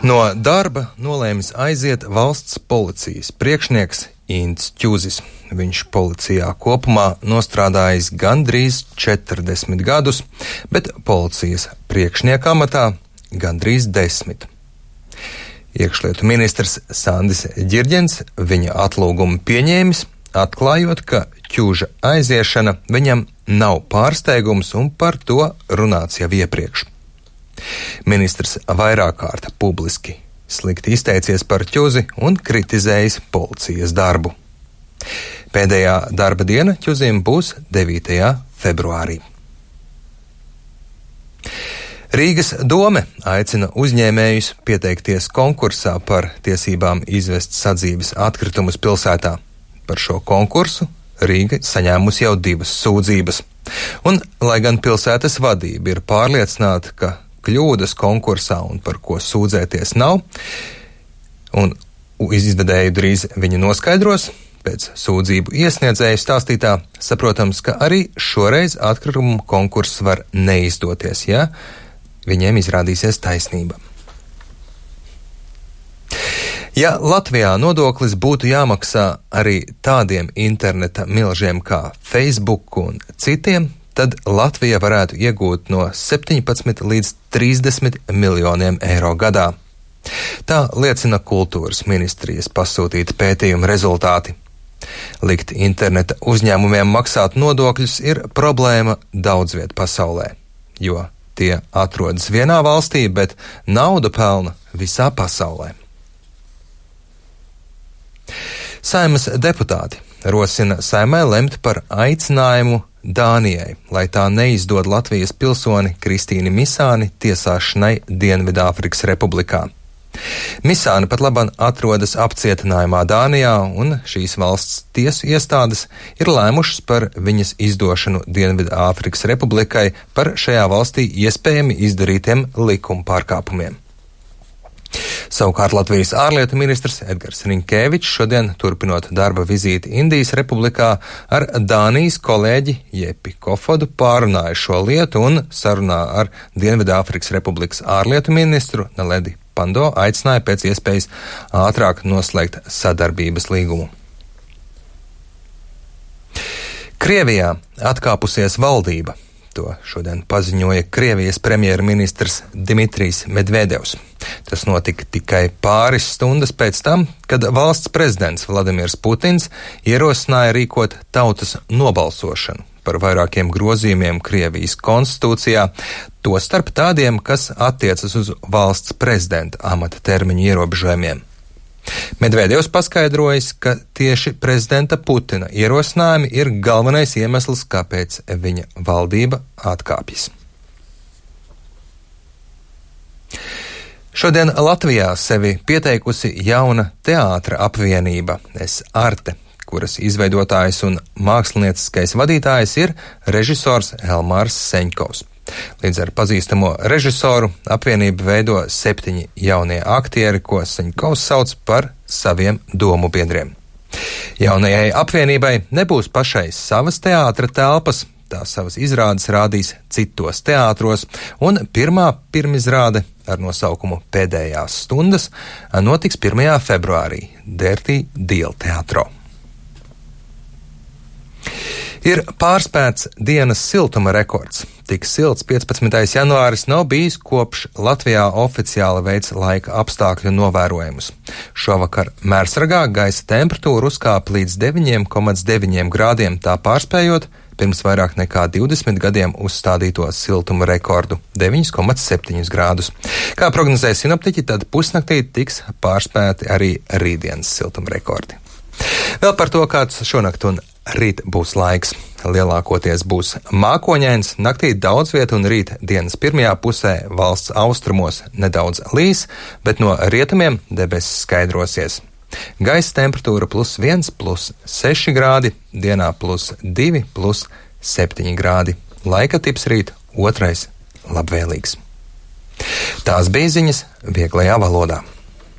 No darba nolēmis aiziet valsts policijas priekšnieks Ints Ķuzis. Viņš policijā kopumā nostrādājis gandrīz 40 gadus, bet policijas priekšnieka amatā gandrīz 10. Iekšlietu ministrs Sandis Ģirģens viņa atlūgumu pieņēmis, atklājot, ka Ķuža aiziešana viņam nav pārsteigums un par to runāts jau iepriekš. Ministrs vairāk kārt publiski slikti izteicies par Ķuzi un kritizējis policijas darbu. Pēdējā darba diena Ķuzim būs 9. februārī. Rīgas dome aicina uzņēmējus pieteikties konkursā par tiesībām izvest sadzīves atkritumus pilsētā. Par šo konkursu Rīga saņēmusi jau 2 sūdzības. Un, lai gan pilsētas vadība ir pārliecināta, ka kļūdas konkursā un par ko sūdzēties nav, un izvedēju drīz viņi noskaidros, pēc sūdzību iesniedzēju stāstītā, saprotams, ka arī šoreiz atkritumu konkurss var neizdoties, ja viņiem izrādīsies taisnība. Ja Latvijā nodoklis būtu jāmaksā arī tādiem interneta milžiem kā Facebook un citiem, tad Latvija varētu iegūt no 17 līdz 30 miljoniem eiro gadā. Tā liecina kultūras ministrijas pasūtīta pētījuma rezultāti. Likt interneta uzņēmumiem maksāt nodokļus ir problēma daudz viet pasaulē, jo tie atrodas vienā valstī, bet naudu pelna visā pasaulē. Saeimas deputāti rosina Saeimai lemt par aicinājumu Dānijai, lai tā neizdod Latvijas pilsoni Kristīni Misāni tiesāšanai Dienvidāfrikas Republikā. Misāna pat labāk atrodas apcietinājumā Dānijā, un šīs valsts tiesu iestādes ir lēmušas par viņas izdošanu Dienvidāfrikas Republikai par šajā valstī iespējami izdarītiem likuma pārkāpumiem. Savukārt Latvijas ārlietu ministrs Edgars Rinkēvičs šodien, turpinot darba vizīti Indijas Republikā, ar Dānijas kolēģi Jepi Kofodu pārunāja šo lietu un sarunā ar Dienvidāfrikas Republikas ārlietu ministru Naledi Pando aicināja pēc iespējas ātrāk noslēgt sadarbības līgumu. Krievijā atkāpusies valdība. To šodien paziņoja Krievijas premjerministrs Dmitrijs Medvedevs. Tas notika tikai pāris stundas pēc tam, kad valsts prezidents Vladimirs Putins ierosināja rīkot tautas nobalsošanu par vairākiem grozījumiem Krievijas konstitūcijā, tostarp tādiem, kas attiecas uz valsts prezidenta amata termiņu ierobežojumiem. Medvedevs paskaidrojis, ka tieši prezidenta Putina ierosinājumi ir galvenais iemesls, kāpēc viņa valdība atkāpjas. Šodien Latvijā sevi pieteikusi jauna teātra apvienība Es Arte, kuras izveidotājs un mākslinieckais vadītājs ir režisors Elmārs Seņkovs. Līdz ar pazīstamo režisoru apvienību veido 7 jaunie aktieri, ko Seņkovs sauc par saviem domu biedriem. Jaunajai apvienībai nebūs pašai savas teātra telpas, tā savas izrādes rādīs citos teātros, un pirmā pirmizrāde ar nosaukumu Pēdējās stundas notiks 1. februārī Dērtī Diela teātrā. Ir pārspēts dienas siltuma rekords. Tik silts 15. janvāris nav bijis kopš Latvijā oficiāli veids laika apstākļu novērojumus. Šovakar Mērsragā gaisa temperatūra uzkāpa līdz 9,9 grādiem, tā pārspējot pirms vairāk nekā 20 gadiem uzstādīto siltuma rekordu - 9,7 grādus. Kā prognozē sinoptiķi, tad pusnaktī tiks pārspēti arī rītdienas siltuma rekordi. Vēl par to, kāds šonakt un rīt būs laiks. Lielākoties būs mākoņains, naktī daudz vietu un rīt dienas pirmajā pusē valsts austrumos nedaudz līs, bet no rietumiem debesis skaidrosies. Gaisa temperatūra +1, +6 grādi, dienā +2, +7 grādi. Laika tips rīt 2. labvēlīgs. Tās bija ziņas vieglajā valodā.